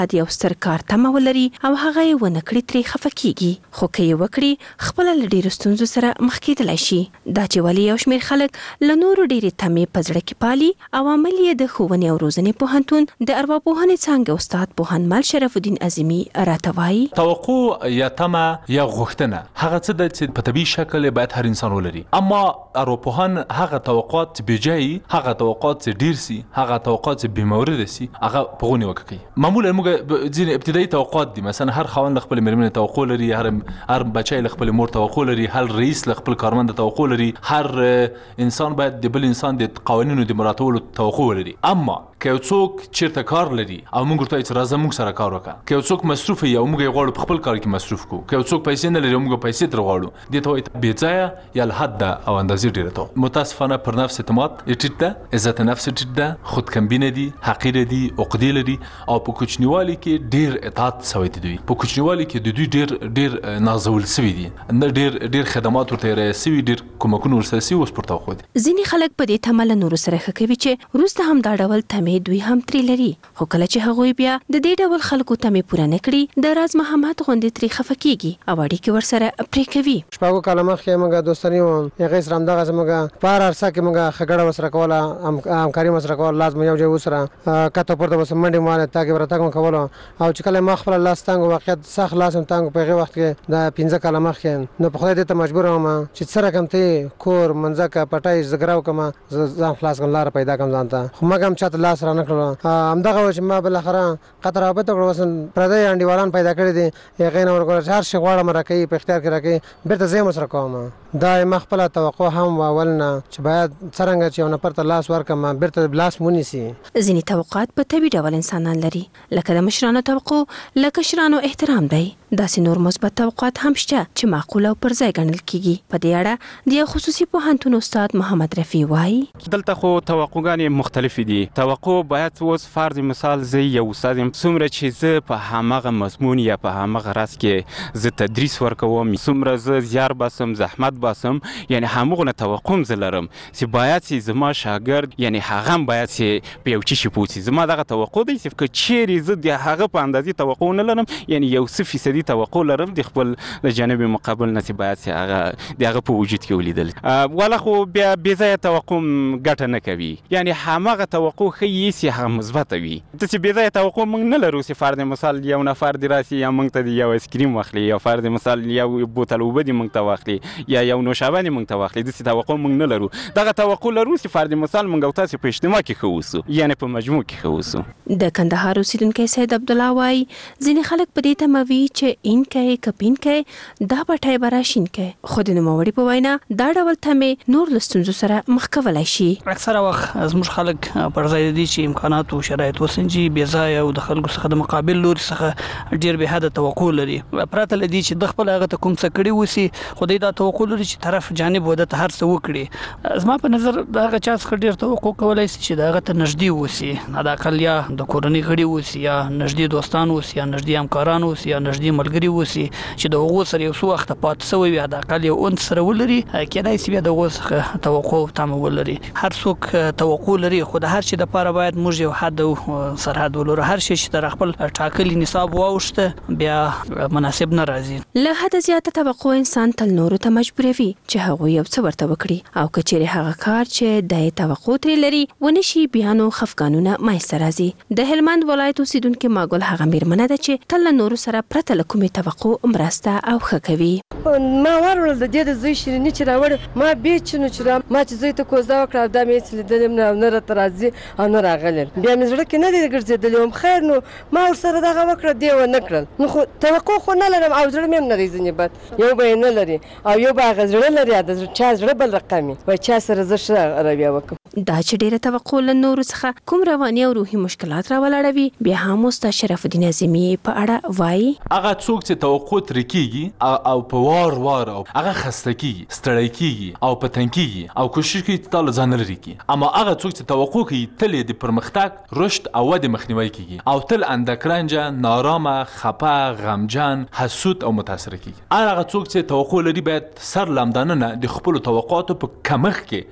د یو ستر کار تمه ولري او هغه یې ونه کړي ترې خفه کیږي، خو که یې وکړي خپله له ډېرو ستونزو سره مخ کېدلی شي. دا چې ولې یو شمېر خلک له نورو ډېرې تمې په زړه کې پالي، عوامل یې د ښوونې او روزنې پوهنتون د ارواپوهنې څانګې استاد پوهنمل شرف الدین عظیمي راته وایي. توقع یا تمه یا غوښتنه هغه څه ده چې په طبیعي شکل باید هر انسان ولري، اما ارواپوهان هغه توقعات چې بېجایي، هغه توقعات چې ډېر سي، هغه توقعات چې بېمورده سي، هغه په غونې وکه کوي. معمولا موږ ځینې ابتدایي توقعات دي، مثلا هر خاوند له خپلې مېرمنې توقع لري، هر بچی له خپلې مور توقع لري، هر رئیس له خپل کارمند توقع لري، هر انسان باید د بل انسان د قوانینو د مراعاتولو توقع ولري. اما که یو څوک چیرته کار لري او موږ ورته چې راځه موږ سره کار وکړه، که یو څوک مصروف وي او موږ یې غواړو په خپل کار کې مصروف کړو، که یو څوک پیسې نه لري او موږ پیسې ترې غواړو، دې ته وایي بېځایه یا له حده او اندازې ډېره توقع. متاسفانه پر نفس اعتماد یې ټیټ ده، عزت نفس یې ټیټ ده، خودکمبینه دي، حقیره دي، عقدې لري او په کوچنیوالي کې ډېر اطاعت سوی دی. دوی په کوچنیوالي کې د دوی ډېر نازول سوي دي، ډېر خدمات ورته رایه سوي، ډېر کومکونه ورسره سوي، اوس پر توقع دي. ځینې خلک په دې تمه له نورو سره ښه کوي چې وروسته هم دا ډول تمې دوی هم ترې لري، خو کله چې هغوی بیا د دې ډول خلکو تمې پوره نه کړي، د راز محمد غوندې ترې خفه کیږي او اړیکې ورسره پرې کوي. شپږو کاله مخکې موږ دوستاني وم، هغې سره همدغسې موږ په هر عرصه کې موږ ښه ګډه ورسره کوله، همکاري ورسره کوله، لازم یو ځای ورسره کته پورته به څه منډې مالې تګ راتګ مو کولو. او چې کله ما خپله لاس تنګ واقعیت سخت لاس هم تنګ په هغې وخت کې د 15 کاله مخکې، نو په خدای دې ته مجبور وم چې څه رقم ته کور منځکه پټۍ زګره وکړم، ځان خلاص کړم، لاره پیدا کړم ځان ته، خو موږ هم چاته لاس را نه کړلو. همدغه و چې ما بالاخره قطع رابطه کړه، اوس پردی انډیوالان پیدا کړي دي، هغې نه ورکوله چې هر شي غواړم راکوي، په اختیار کې راکوي، بېرته زه یې هم ورسره کوم. دا ما خپله توقع هم و اول نه چې باید څرنګه چې یو نفر ته لاس ورکړم بېرته لاس ونیسي. ځینې توقعات په طبیعي ډول انسانان لري، لکه د مشرانو توقع له کشرانو احترام دی. داسې نور مثبت توقعات هم شته چې معقول او پر ځای ګڼل کېږي. په دې اړه د یو خصوصي پوهنتون استاد محمد رفیع وایي. دلته خو توقعګانې مختلفې دي. توقع باید اوس فرض مثال زه یو استاد یم، څومره چې زه په همغه مضمون یا په همغه راز کې زه تدریس ورکوم، څومره زه زیار باسم، زحمت باسم، یعنی همغونه توقع هم زه لرم چې باید چې زما شاګرد یعنی هغه هم باید چې په یو څه شي پوه سي. زما دغه توقع دی چې که چیرې زه د هغه په اندازې توقع نه لرم، یعنی یو څه فیصدي توقع لرم د خپل د جانب مقابل نه چې باید چې هغه د هغه په وجود کې ولیدل. والا خو بیا بېځایه توقع ګټه نه کوي، یعنی همغه توقع ښیي چې هغه مثبته وي. داسې بېځایه توقع موږ نه لرو چې فرض مثال یو نفر دې راسي یا موږ ته د یو ایسکریم واخلي، یا فرض مثال یو بوتل اوبه دې موږ ته واخلي، یا یو نوشابه دې موږ ته واخلي. داسې توقع موږ نه لرو. دغه توقع لرو چې فرض مثال موږ او تاسې په اجتماع کې ښه اوسو، یعنې په مجموع کې ښه اوسو. د کندهار اوسیدونکی سید عبدالله وایي ځینې خلک په دې تمه وي چې اینکی که پینکی دا پټی به راشینکی، خو د نوموړي په وینا دا ډول تمې نور له ستونزو سره مخ کولی شي. اکثره وخت زموږ خلک پر ځای د دې چې امکانات او شرایط وسنجي، بېځایه او د خلکو څخه د مقابل لوري څخه ډېر بېحده توقع لري، پرته له دې چې د خپل هغه ته کوم څه کړي وسي، خو دوی دا توقع لري چې طرف جانب وده ته هر څه وکړي. زما په نظر د هغه چا څخه ډېر توقع کولی شي چې د هغه ته نږدې اوسي، حداقل یا د کورنۍ غړي اوسي، یا نږدې دوستان اوسي، یا نږدې همکاران اوسي، یا نږدې ملګري اوسي چې د هغو سره یو څه وخته پاتې شوی وي، حداقل یو اونس سره ولري، کېدای شي بیا د هغو څخه توقع او تمه ولري. هر څوک توقع لري، خو د هر شي دپاره باید موږ یو حد او سرحد ولرو. هر شي چې تر خپل ټاکلي نصاب واوښته بیا مناسب نه راځي. له حده زیاته توقع انسان تل نورو ته مجبوروي چې هغوی یو څه ورته وکړي، او که چیرې هغه کار چې د توقع ترې لري ونه شي، بیا نو خفګانونه منځته راځي. د هلمند ولایت اوسیدونکې ماګل هغه مېرمنه ده چې تل له نورو سره پرته له کومې توقع مرسته او ښه کوي. ما وروړل د دې د زوی شیریني چې راوړ، ما بیچنو چې ما چې زوی ته کوزده وکړه، دا مې هېڅ لیدلی هم نه راته راځي او نه راغلی، بیا مې زړه کې نه دی ګرځېدلی وم. خیر نو ما ورسره دغه وکړه، دی ونه کړل، نو خو توقع خو نه لرم او زړه مې هم نه دی ځینې بد، یو به یې نه لري او یو به هغه زړه لري، د چا زړه بل رقم وي، وایي چا سره زه ښه رویه وکړم. دا چې ډېره توقع له نورو څخه کوم رواني او روحي مشکلات راولاړوي، بیا هم استاد شرف الدین عظیمي په اړه وایي. هغه څوک چې توقع ترې کېږي او په وار او هغه خسته کېږي، ستړی کېږي او په تنګ کېږي او کوشش کوي چې تا له ځانه لرې کړي. اما هغه څوک چې توقع کوي تل یې د پرمختګ، رشد او ودې مخنیوی کېږي او تل اندکرنجه، نارامه، خفه، غمجن، حسود او متاثره کېږي. هغه څوک چې توقع لري باید سر لمدانه نه د خپلو توقعاتو په کمښت کې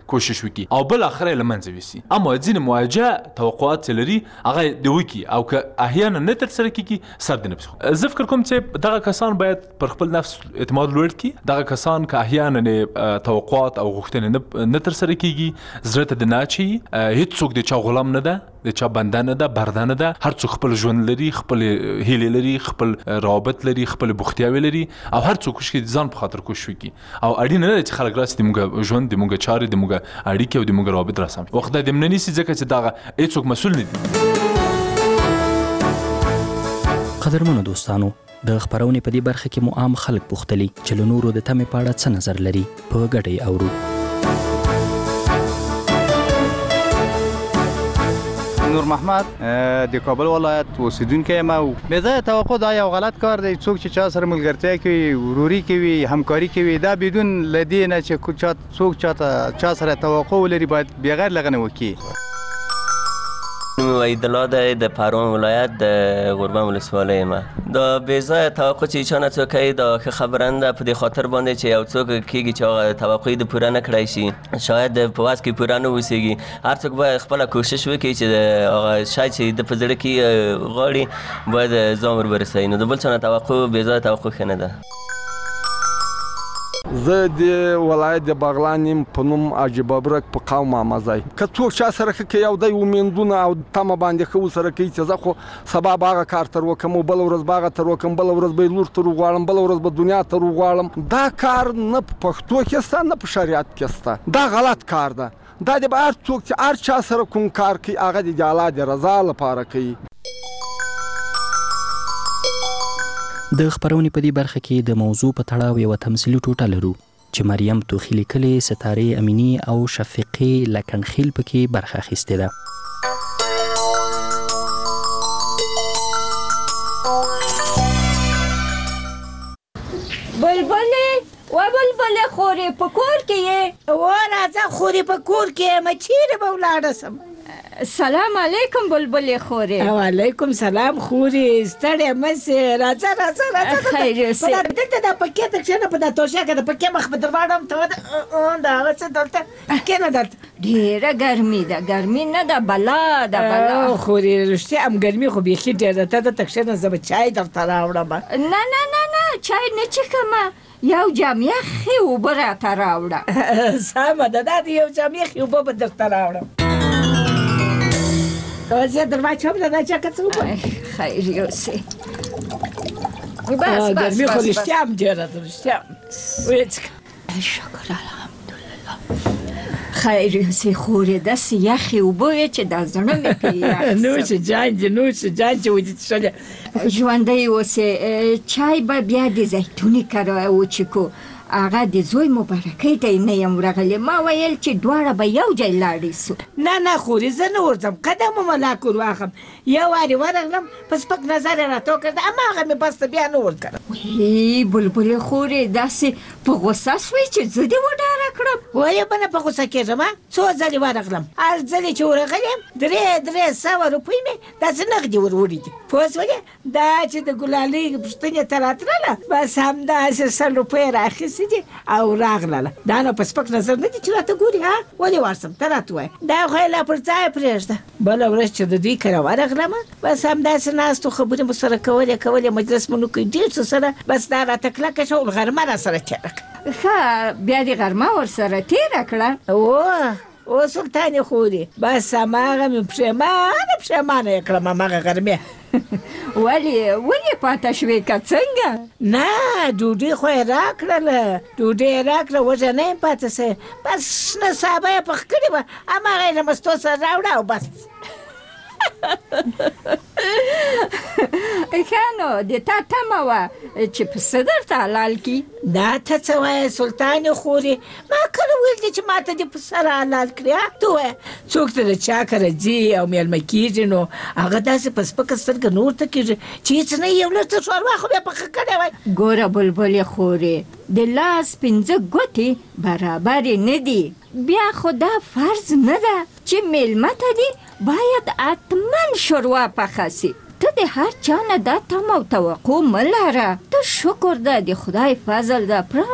کوشش وکړي او بل اخر له منځه وسی. اما ځینې مواجهه توقعات لري هغه د وکی او که احیانا نه تر سره کیږي سر د نفس. زه فکر کوم چې دغه کسان باید پر خپل نفس اعتماد لوړ کړي. دغه کسان که احیانا توقعات او غوښتنې نه تر سره کیږي زړه ته د ناچي هیڅ څوک د چا غلام نه ده د چا بنده نه ده برده نه ده. هر څوک خپل ژوند لري خپل هیلې لري خپل روابط لري خپل بوختیاوي لري او هر څوک کوشش ځان په خاطر کوشش وکړي او اړینه نه ده چې خلک راسي د موږ ژوند د موږ چارې د موږ اړیکې او د موږ روابط راسم وخت د منني سي ځکه چې دغه هیڅوک مسؤل نه دي. قدرمنو دوستانو د خبرونې په دې برخه کې مو عام خلک پوښتلي چې له نورو د تمې په اړه څه نظر لري په ګډه یې اورو. نور محمد د کابل ولایت اوسیدونکی یم او بې ځایه توقع دا یو غلط کار دی. څوک چې چا سره ملګرتیا کوي وروري کوي همکاري کوي دا بدون له دې نه چې څوک چا سره توقع ولري باید بغیر له هغه نه وکړي. وحید الله دی د پروان ولایت د غوربند ولسوالۍ یم. دا بې ځایه توقع چې چا نه څوک کوي دا ښه خبره نه ده په دې خاطر باندې چې یو څوک کېږي چې هغه توقع یې د پوره نه کړی شي شاید په وس کې پوره نه اوسېږي. هر څوک باید خپله کوشش وکړي چې هغه شی چې د په زړه کې غواړي باید ځان ور ورسوي. نو د بل چا نه توقع بې ځایه توقع ښه نه ده. زه د ولایت د بغلان یم په نوم عجیب ابرک په قوم مامزای. که څوک چا سره ښه کوي او دی امیندونه او تمه باندې ښه ورسره کوي چې زه خو سبا به هغه کار تر وکړم او بله ورځ به هغه تر وکړم بله ورځ به یې لور تر وغواړم بله ورځ به دنیا تر وغواړم. دا کار نه په پښتو کې شته نه په شریعت کې شته. دا غلط کار ده. دا د به هر څوک چې هر چا سره کوم کار کوي هغه د الله د رضا لپاره کوي. د خبرونې په دې برخه کې د موضوع په تړاو یوه تمثیلي ټوټه لرو چې مریم توخي لیکلې ستارې امینی او شفیقې لکنخیل پکې برخه اخیستې ده. بلبلې و بلبلې خورې په کور کې یې؟ و راځه خورې په کور کې یم چیرې به ولاړه سم. سلام علیکم بلبلې خورې. وعلیکم سلام خورې ستړې مه سې راځه خیر اوسې. دلته دا پکې ته کښېنه په دا توشه کې د پکې مخ به در واړم ته د هغه څه دلته کښېنه دلته. ډېره ګرمي ده ګرمي نه ده بلا ده بلا. خورې رښتیا هم ګرمي خو بیخي ډېره ته دلته کښېنه زه به چای درته راوړم. نه چای نه څښم یو جام یخې اوبه راته راوړه. سمه ده دا د یو جام یخې اوبه به درته راوړم. زه در واچوم دا چا که څه اوبه. خیر یوسې. ګرمي خو رښتیا هم ډېره ده رښتیا ویې څښه. شکر الحمدلله. خیر یوسې خورې داسې یخې اوبه وې چې دا زړه مې پرې یخ شو. نوش جان چې ودې څښلې. ژوندی اوسې. چای به بیا د زیتوني کره وچښو. هغه د زوی مبارکۍ ته نه یم ورغلې. ما ویل چې دواړه به یو ځای لاړې سو. نه خورې زه نه ورځم قدم ملاک ور واخم. یو وارې ورغلم په سپک نظر یې راته وکړ هماغه مې بس ته بیا نه ورکړم. بلبلې خورې داسې په غوسه سوې چې زه دې وډاره کړم. ولې به نه په غوسه کېږم څو ځلې ورغلم. هر ځلې چې ورغلم 300 روپۍ مې داسې نغدې ور وړي دي پوه شولې. دا چې د ګلالۍ پوښتنې ته راتلله بس همداسې 100 روپۍ راخیستې دي او راغلله. دا نو په سپک نظر نه دي چې راته ګوري ها. ولې ورسم ته راته وایه دا خو یې لا پر ځای پرېږده. بله ورځ چې د دوی کره ورغلم بس همداسې ناستو خبرې مو سره کولې مجلس مو نه کوي ډېر څه سره. بس دا راته کلکه شو غرمه را سره تېره کړه. ښه بیا دې غرمه ورسره تېره کړه. او سلطانې خورې بس هماغه مې پښېمانه یې کړم هماغه غرمې. ولې پاته شوې که څنګه؟ نه ډوډۍ خو یې راکړله ډوډۍ یې راکړه وږه نه یم پاته سوې. بس شنه سابه یې پخ کړې وه هماغه یې له مستو سره راوړه او بس. ښه نو د تا تمه وه چې پسه درته حلال کړي. دا ته څه وایې سلطانې خورې ما کله ویل دي چې ما ته دې پسه را حلال کړي. ته وایه څوک ته د چا کره ځي او میلمه کېږي نو هغه داسې په سپکه سترګه نه ورته کېږي چې هېڅ نه یو لږ څه ښوروا خو بیا پخه کړې وای. ګوره بلبلې خورې د لاس 5 ګوتې برابرې نه دي. بیا خو دا فرض نه ده چې میلمه ته دي باید حتما شوروا پخه سي. ته د هر چا نه دا تمه او توقع مه لره. ته شکر ده د خدای فضل ده پراخ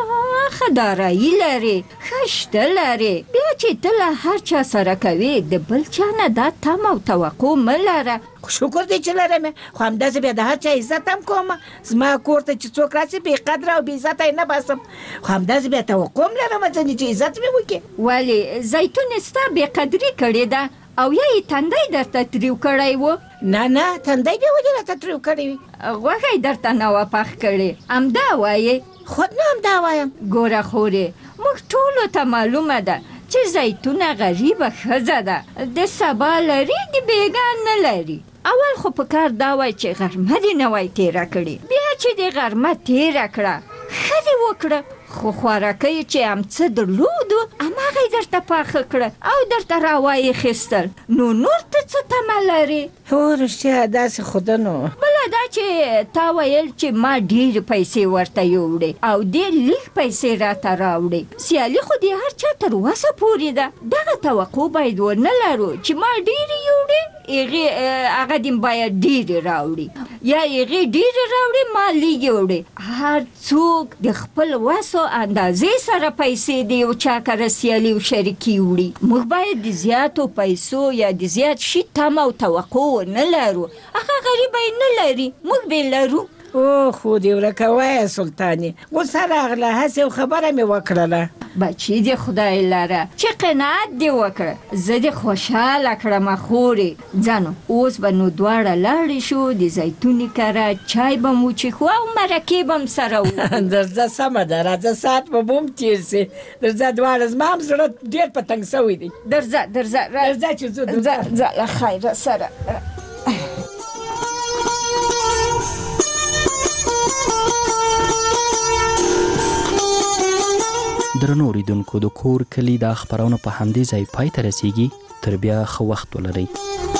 ښه دارایي لري، ښه شته لري، بیا چې ته له هر چا سره کوې د بل چا نه دا تم او توقع مه لره. شکر دی چې لرم، خو همداسې بیا د هر چا عزت هم کوم. زما کور ته چې څوک راسي بې قدره او بې عزته یې نه باسم، خو همداسې بیا توقع هم لرم ځینې چې عزت مې وکړي. ولې زیتون ستا بې قدري کړې ده او یا یې تندی درته تریو کړی و؟ نه تندی بیا ولې راته تریو کړی وي؟ غوښه یې درته نه وه پخ کړې، همدا وایې؟ خود نه همدا وایم. ګوره خورې، موږ ټولو ته معلومه ده چې زیتونه غریبه ښځه ده، د سبا لري د بېګا نه لري. اول خو په کار دا وای چې غرمه دې نه وای تېره کړې، بیا چې دې غرمه تېره کړه ښه دې وکړه، خو خوراکۍ چې امڅه درلودو هماغه یې درته پاخه کړه او درته راوایېخیستل، نو نور ته څه تمه لرې؟ هو رښتیا داسې خو ده نو. بله دا چې تا ویل چې ما ډېرې پیسې ورته یوړې او دې لږ پیسې راته راوړې، سیالي خو دې هر چا تر وسه پورې ده. دغه توقع باید ونه لرو چې ما ډېرې یوړې هغه دې باید ډېرې راوړي، یا هغې ډېرې راوړي ما لږې وړې. هر څوک د خپل وس او اندازې سره پیسې د یو چا کره سیالي او شریکي وړي. موږ باید د زیاتو پیسو یا د زیات شي تمه او توقع ونه لرو. هغه غریبه یې نه لري، موږ به لرو. او خو دې ورکه وایه سلطانې، غوسه راغله، هسې یو خبره مې وکړله. بچی دې خدای لره چې قناعت دې وکړه، زه دې خوشحاله کړم خورې. ځانو اوس به نو دواړه لاړې شو د زیتونې کره، چای به مو وچښو او مرکې به م سره وکړو. درځه سمه ده، راځه ساعت به هم تېر سي. درځه دواړه، زما هم زړه ډېر په تنګ سوی دی. درځه چې ځو. ځه له خیره سره. درنو اوریدونکو، د کور کلي دا خپرونه په همدې ځای پای ته رسیږي. تر بیا ښه وخت ولرئ.